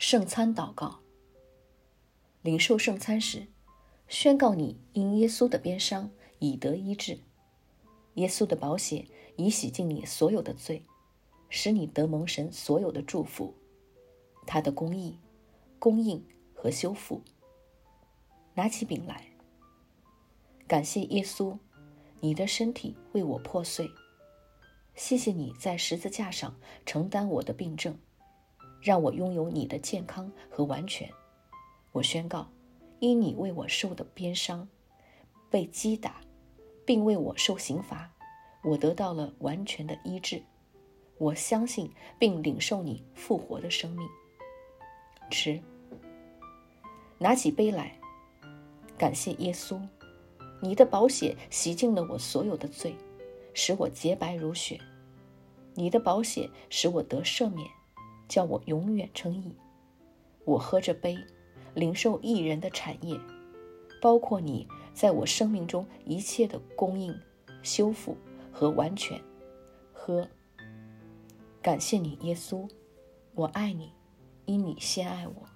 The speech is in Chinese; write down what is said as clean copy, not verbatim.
圣餐祷告。领受圣餐时，宣告你因耶稣的鞭伤已得医治。耶稣的宝血已洗净你所有的罪，使你得蒙神所有的祝福，他的公义、供应和修复。拿起饼来，感谢耶稣，你的身体为我破碎。谢谢你在十字架上承担我的病症，让我拥有你的健康和完全。我宣告，因你为我受的鞭伤、被击打，并为我受刑罚，我得到了完全的医治。我相信并领受你复活的生命。吃，拿起杯来，感谢耶稣，你的宝血洗净了我所有的罪，使我洁白如雪。你的宝血使我得赦免，叫我永远称义。我喝着杯，领受义人的产业，包括你在我生命中一切的供应、修复和完全。喝，感谢你耶稣，我爱你，因你先爱我。